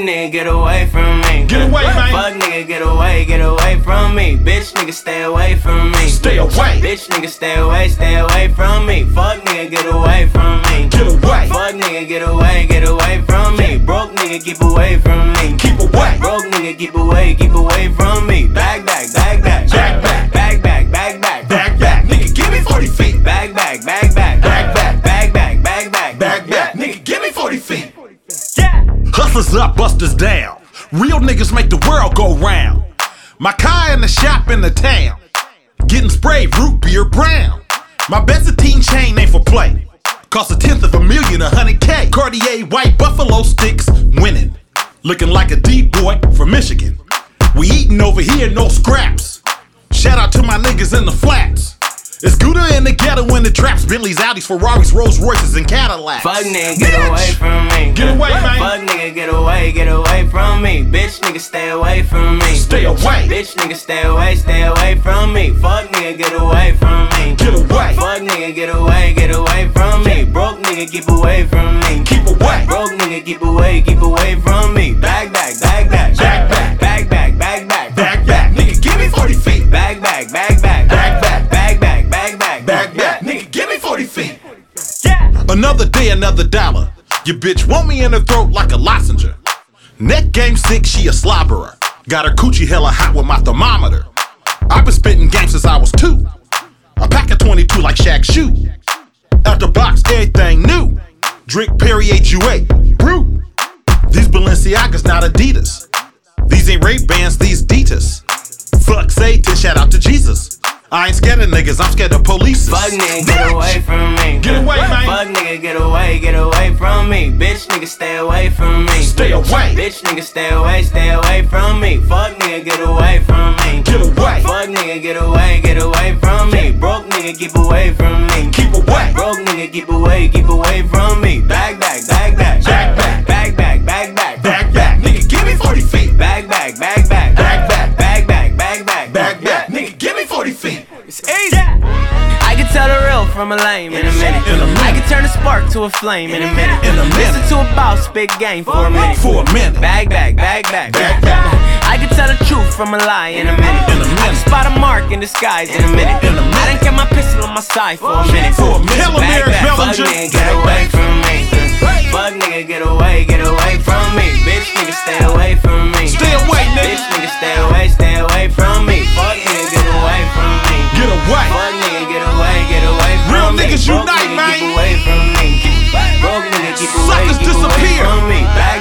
nigga, get away from me. Get away, man. Fuck nigga, get away from me. Bitch nigga, stay away from me. Stay away. Bitch nigga, stay away from me. Fuck nigga, get away from me. Get away. Fuck nigga, get away from me. Broke nigga, keep away from me. Keep away. Broke nigga, keep away from me. Back, back, back, back. Back, back. Back, back, back, back. Back, back. Nigga, give me 40 feet. Back, back, back, back. Back, back. Back, back, back, back. Back, back. Nigga, give me 40 feet. Yeah. Hustlers up, busters down. Real niggas make the world go round. My car in the shop in the town. Getting sprayed root beer brown. My Benzettine chain ain't for play. Cost $1/10,000, 100K. Cartier white buffalo sticks, winning. Looking like a D-boy from Michigan. We eating over here, no scraps. Shout out to my niggas in the flats. It's Gouda in the ghetto in the traps. Bentleys, Audis, Ferraris, Rolls Royces, and Cadillacs. Fuck nigga, get away from me. Get away, man. Fuck nigga, get away from me. Bitch nigga, stay away from me. Stay away. Bitch nigga, stay away from me. Fuck nigga, get away from me. Get away. Fuck nigga, get away from me. Broke nigga, keep away from me. Keep away. Broke nigga, keep away from me. Back, back, back, back. Back, back. Back, back, back, back. Back, back. Nigga, give me 40 feet. Back, back, back, back. Back, back. Back, back, back, back. Back, back. Nigga, give me 40 feet. Yeah. Another day, another dollar. Your bitch want me in her throat like a lozenge. Neck game sick, she a slobberer. Got her coochie hella hot with my thermometer. I've been spitting game since I was 2. A pack of 22 like Shaq shoe. Out the box, everything new. Drink Perrier Jouet, brew. These Balenciagas, not Adidas. These ain't Ray-Bans, these Ditas. Fuck Satan, shout out to Jesus. I ain't scared of niggas, I'm scared of police. Fuck nigga, get away from me. Get away, man. Fuck nigga, get away from me. Bitch nigga, stay away from me. Stay away. Bitch nigga, stay away from me. Fuck nigga, get away from me. Get away. Fuck nigga, get away from me. Broke nigga, keep away from me. Keep away. Broke nigga, keep away from me. Back, back, back, back. Back, back. Back, back, back, back. Back, back. Nigga, give me 40 feet. Back, back, back, back. Back, back. Back, back, back, back. Back, back. Nigga, give me 40 feet. It's easy. I can tell the real from a lame in a minute. I can turn a spark to a flame in a minute. Listen to a boss spit game for a minute. For a minute. Bag, bag, bag, bag. Back, back. I can tell the truth from a lie in a minute. I can spot a mark in the skies in a minute. I done kept my pistol on my side for a minute. For a minute. Bag, Bellinger, bag. Fuck Bellinger. nigga, get away from me. Fuck nigga, get away from me. Bitch nigga, stay away from me. Stay away, nigga. Bitch nigga, stay away from me. Fuck nigga, get away from me. Get away. Fuck nigga, get away from Real me. niggas Broke unite, nigga, man. Keep away from me. Broke nigga, keep away Suckers disappear. from me. Back,